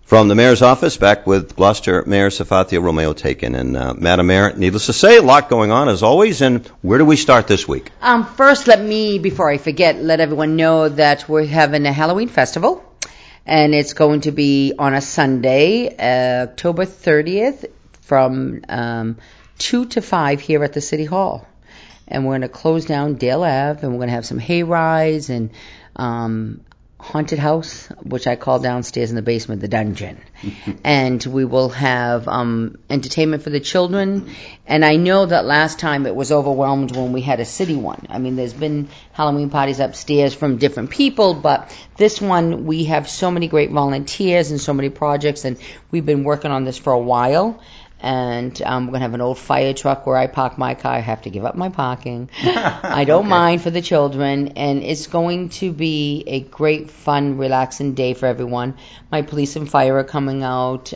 From the Mayor's office, back with Gloucester Mayor Safathia Romeo Taken. And Madam Mayor, needless to say, a lot going on as always. And where do we start this week? First, let me, before I forget, let everyone know that we're having a Halloween festival. And it's going to be on a Sunday, October 30th, from 2 to 5 here at the City Hall. And we're going to close down Dale Ave, and we're going to have some hay rides and haunted house, which I call downstairs in the basement, the dungeon. And we will have entertainment for the children. And I know that last time it was overwhelmed when we had a city one. I mean, there's been Halloween parties upstairs from different people, but this one, we have so many great volunteers and so many projects, and we've been working on this for a while. And we're going to have an old fire truck where I park my car. I have to give up my parking. I don't mind for the children. And it's going to be a great, fun, relaxing day for everyone. My police and fire are coming out.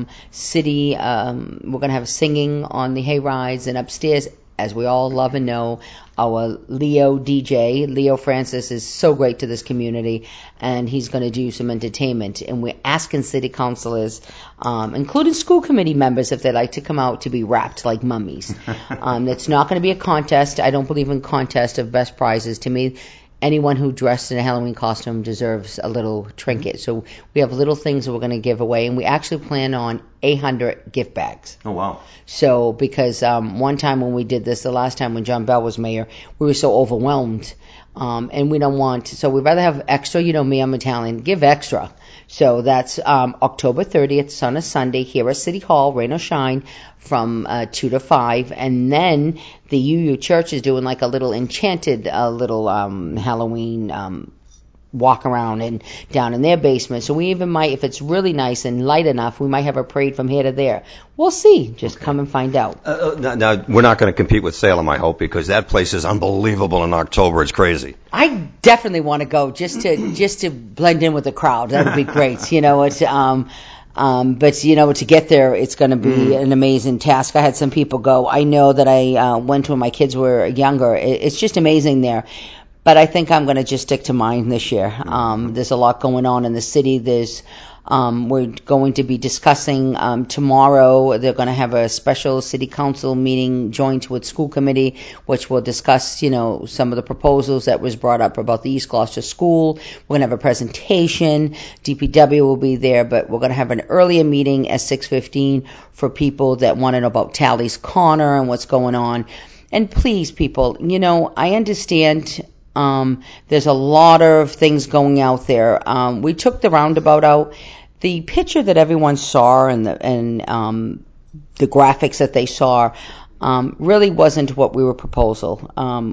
City, we're going to have singing on the hay rides. And upstairs, as we all love and know, our Leo DJ, Leo Francis, is so great to this community, and he's going to do some entertainment. And we're asking city councilors, including school committee members, if they'd like to come out to be wrapped like mummies. It's not going to be a contest. I don't believe in contests of best prizes. To me, anyone who dressed in a Halloween costume deserves a little trinket. So we have little things that we're going to give away, and we actually plan on 800 gift bags. Oh, wow. So because one time when we did this, the last time when John Bell was mayor, we were so overwhelmed. And we don't want, so we'd rather have extra. You know me, I'm Italian. Give extra. So that's October 30th, it's on a Sunday, here at City Hall, rain or shine, from 2 to 5. And then the UU Church is doing like a little enchanted little Halloween walk around and down in their basement. So we even might, if it's really nice and light enough, we might have a parade from here to there. We'll see. Just come and find out. Now, we're not going to compete with Salem, I hope, because that place is unbelievable in October. It's crazy. I definitely want to go just to blend in with the crowd. That would be great. You know, it's but you know, to get there, it's going to be an amazing task. I had some people go. I know that I went when my kids were younger. It's just amazing there. But I think I'm going to just stick to mine this year. There's a lot going on in the city. We're going to be discussing tomorrow. They're going to have a special city council meeting joint with school committee, which will discuss, you know, some of the proposals that was brought up about the East Gloucester School. We're going to have a presentation. DPW will be there, but we're going to have an earlier meeting at 6:15 for people that want to know about Tally's Corner and what's going on. And please, people, you know, I understand. There's a lot of things going out there. We took the roundabout out. The picture that everyone saw and the graphics that they saw really wasn't what we were proposal.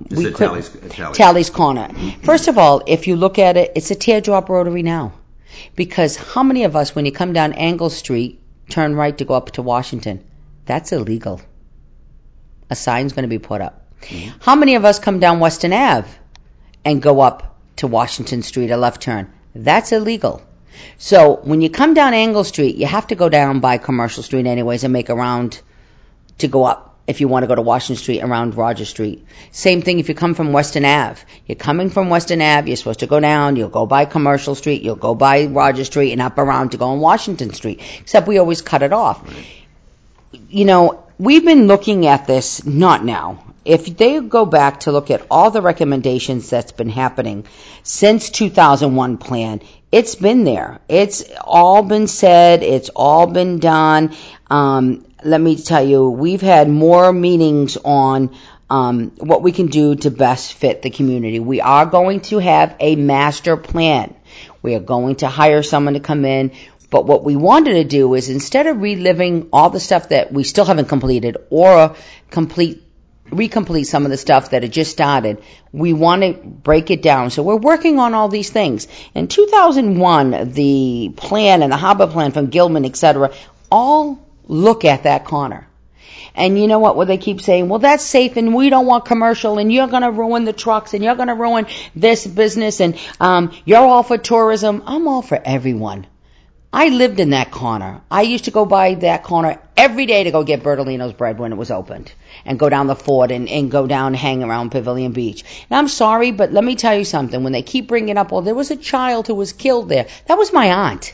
Tally's Corner. First of all, if you look at it, it's a teardrop rotary now. Because how many of us, when you come down Angle Street, turn right to go up to Washington? That's illegal. A sign's going to be put up. Mm-hmm. How many of us come down Western Ave and go up to Washington Street, a left turn? That's illegal. So when you come down Angle Street, you have to go down by Commercial Street anyways and make a round to go up if you want to go to Washington Street around Rogers Street. Same thing if you come from Western Ave. You're coming from Western Ave, you're supposed to go down, you'll go by Commercial Street, you'll go by Rogers Street and up around to go on Washington Street. Except we always cut it off. You know, we've been looking at this, not now. If they go back to look at all the recommendations that's been happening since 2001 plan, it's been there. It's all been said. It's all been done. Let me tell you, we've had more meetings on what we can do to best fit the community. We are going to have a master plan. We are going to hire someone to come in. But what we wanted to do is, instead of reliving all the stuff that we still haven't completed or recomplete some of the stuff that had just started, we want to break it down. So we're working on all these things. In 2001, the plan and the harbor plan from Gilman, etc., all look at that corner. And you know what? Well, they keep saying, well, that's safe and we don't want commercial and you're going to ruin the trucks and you're going to ruin this business and you're all for tourism. I'm all for everyone. I lived in that corner. I used to go by that corner every day to go get Bertolino's bread when it was opened and go down the Ford and go down and hang around Pavilion Beach. And I'm sorry, but let me tell you something. When they keep bringing up, well, there was a child who was killed there. That was my aunt.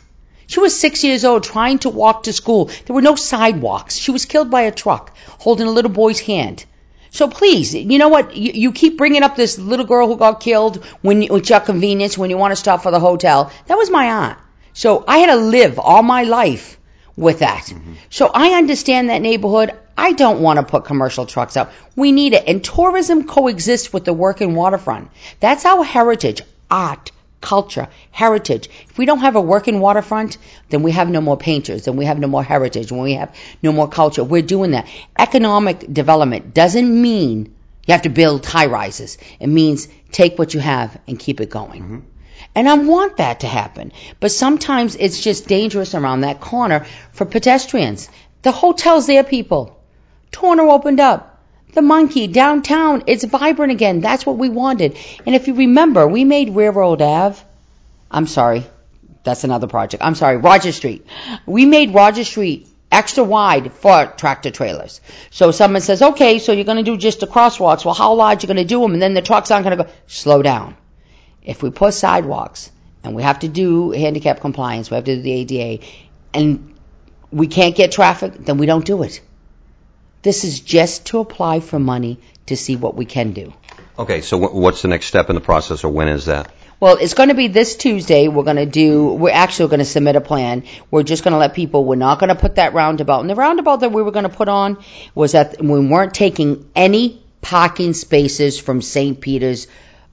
She was 6 years old trying to walk to school. There were no sidewalks. She was killed by a truck holding a little boy's hand. So please, you know what? You keep bringing up this little girl who got killed with your convenience when you want to stop for the hotel. That was my aunt. So I had to live all my life with that. So I understand that neighborhood. I don't want to put commercial trucks out. We need it. And tourism coexists with the working waterfront. That's our heritage, art, culture, heritage. If we don't have a working waterfront, then we have no more painters, then we have no more heritage, when we have no more culture. We're doing that. Economic development doesn't mean you have to build high rises. It means take what you have and keep it going. And I want that to happen. But sometimes it's just dangerous around that corner for pedestrians. The hotel's there, people. Turner opened up. The Monkey, downtown, it's vibrant again. That's what we wanted. And if you remember, we made Railroad Ave. I'm sorry. That's another project. I'm sorry. Roger Street. We made Roger Street extra wide for tractor trailers. So someone says, okay, so you're going to do just the crosswalks. Well, how large are you going to do them? And then the trucks aren't going to go. Slow down. If we put sidewalks, and we have to do handicap compliance, we have to do the ADA, and we can't get traffic, then we don't do it. This is just to apply for money to see what we can do. Okay, so what's the next step in the process, or when is that? Well, it's going to be this Tuesday. We're actually going to submit a plan. We're just going to let people, we're not going to put that roundabout. And the roundabout that we were going to put on was that we weren't taking any parking spaces from St. Peter's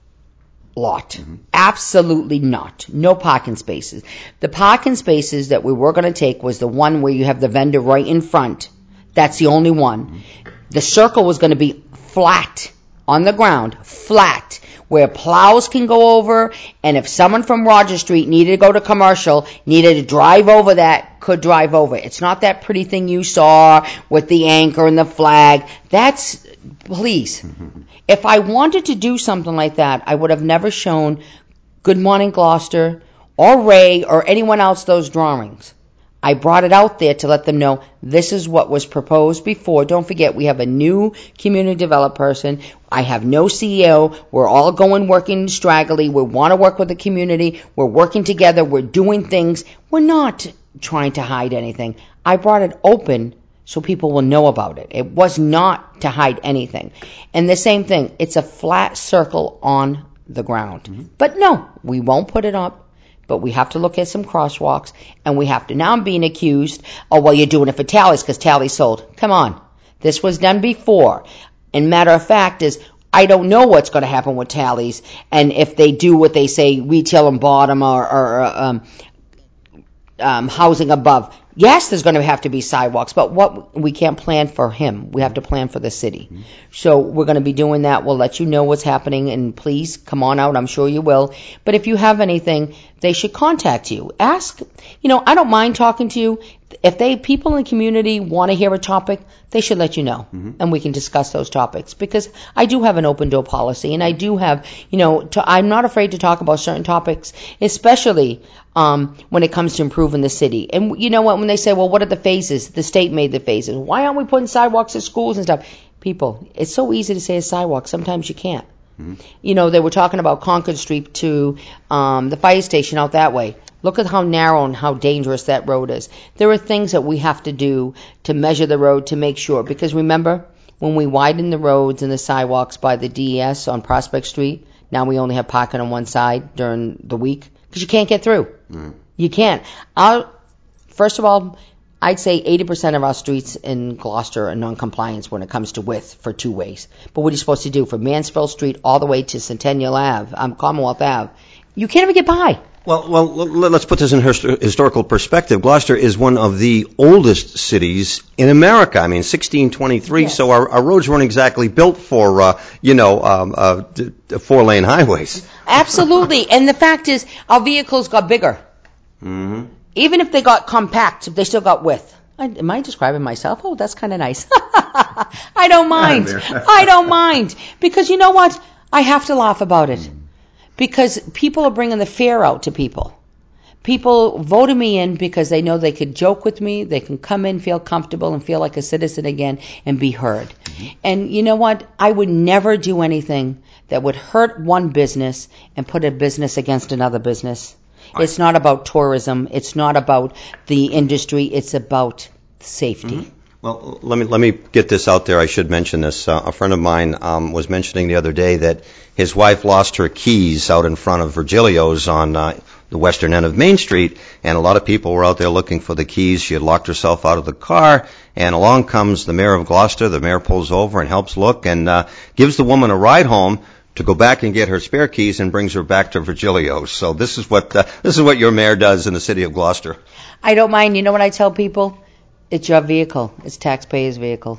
lot. Absolutely not. No parking spaces. The parking spaces that we were going to take was the one where you have the vendor right in front. That's the only one. The circle was going to be flat on the ground, flat, where plows can go over, and if someone from Roger Street needed to go to commercial, needed to drive over that, could drive over. It's not that pretty thing you saw with the anchor and the flag. That's, please. If I wanted to do something like that, I would have never shown Good Morning Gloucester or Ray or anyone else those drawings. I brought it out there to let them know this is what was proposed before. Don't forget, we have a new community development person. I have no CEO. We're all going working straggly. We want to work with the community. We're working together. We're doing things. We're not trying to hide anything. I brought it open so people will know about it. It was not to hide anything. And the same thing, it's a flat circle on the ground. But no, we won't put it up. But we have to look at some crosswalks, and we have to. Now I'm being accused, oh, well, you're doing it for Tallies because Tallies sold. Come on. This was done before. And matter of fact is, I don't know what's going to happen with Tallies, and if they do what they say, retail and bottom or housing above. Yes, there's going to have to be sidewalks, but what we can't plan for him. We have to plan for the city. So we're going to be doing that. We'll let you know what's happening, and please come on out. I'm sure you will. But if you have anything, they should contact you. Ask. I don't mind talking to you. If people in the community want to hear a topic, they should let you know, and we can discuss those topics. Because I do have an open door policy, and I do have, I'm not afraid to talk about certain topics, especially when it comes to improving the city. And you know what? When they say, well, what are the phases? The state made the phases. Why aren't we putting sidewalks at schools and stuff? People, it's so easy to say a sidewalk. Sometimes you can't. They were talking about Concord Street to the fire station out that way. Look at how narrow and how dangerous that road is. There are things that we have to do to measure the road to make sure. Because remember, when we widen the roads and the sidewalks by the DES on Prospect Street, now we only have parking on one side during the week because you can't get through. You can't. First of all, I'd say 80% of our streets in Gloucester are non-compliance when it comes to width for two ways. But what are you supposed to do? From Mansfield Street all the way to Centennial Ave, Commonwealth Ave, you can't even get by. Well, let's put this in historical perspective. Gloucester is one of the oldest cities in America. I mean, 1623. Yes. So our roads weren't exactly built for, 4-lane highways. Absolutely. And the fact is, our vehicles got bigger. Even if they got compact, they still got width. Am I describing myself? Oh, that's kind of nice. I don't mind. I don't mind. Because you know what? I have to laugh about it. Because people are bringing the fear out to people. People voted me in because they know they could joke with me, they can come in, feel comfortable, and feel like a citizen again and be heard. And you know what? I would never do anything that would hurt one business and put a business against another business. Right. It's not about tourism. It's not about the industry. It's about safety. Mm-hmm. Well, let me get this out there. I should mention this. A friend of mine was mentioning the other day that his wife lost her keys out in front of Virgilio's on the western end of Main Street, and a lot of people were out there looking for the keys. She had locked herself out of the car, and along comes the mayor of Gloucester. The mayor pulls over and helps look and gives the woman a ride home to go back and get her spare keys and brings her back to Virgilio's. So this is what your mayor does in the city of Gloucester. I don't mind. You know what I tell people? It's your vehicle. It's taxpayers' vehicle.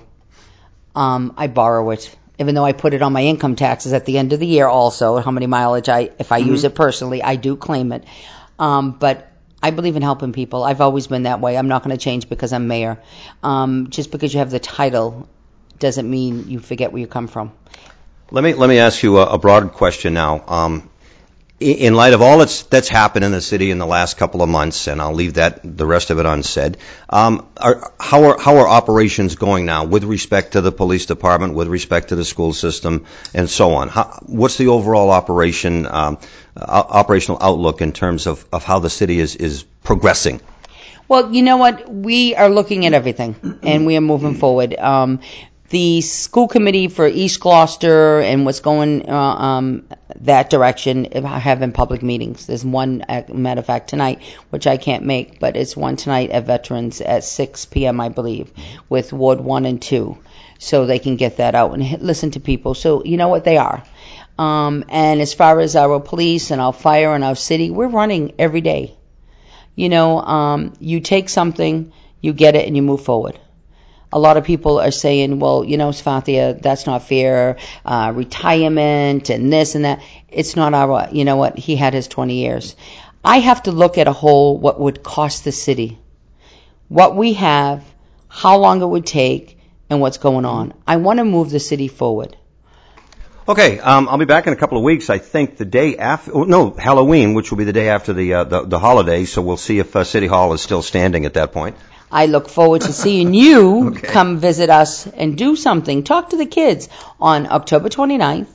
I borrow it, even though I put it on my income taxes at the end of the year also, how many mileage if I use it personally, I do claim it. But I believe in helping people. I've always been that way. I'm not going to change because I'm mayor. Just because you have the title doesn't mean you forget where you come from. Let me ask you a broad question now. In light of all that's happened in the city in the last couple of months, and I'll leave the rest of it unsaid, how are operations going now with respect to the police department, with respect to the school system, and so on? What's the overall operational outlook in terms of how the city is progressing? Well, you know what? We are looking at everything, and we are moving forward. The school committee for East Gloucester and what's going that direction are having public meetings. There's one, matter of fact, tonight, which I can't make, but it's one tonight at Veterans at 6 p.m., I believe, with Ward 1 and 2, so they can get that out and listen to people. So you know what they are. And as far as our police and our fire and our city, we're running every day. You know, you take something, you get it, and you move forward. A lot of people are saying, well, you know, Svathia, that's not fair, retirement and this and that. It's not our, you know what, he had his 20 years. I have to look at a whole, what would cost the city, what we have, how long it would take, and what's going on. I want to move the city forward. Okay, I'll be back in a couple of weeks. I think the day after, Halloween, which will be the day after the holiday. So we'll see if City Hall is still standing at that point. I look forward to seeing you come visit us and do something. Talk to the kids on October 30th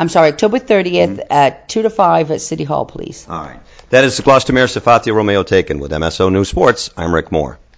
at 2 to 5 at City Hall, please. All right. That is Gloucester Mayor Svathia Romeo Teiken with MSO News Sports. I'm Rick Moore.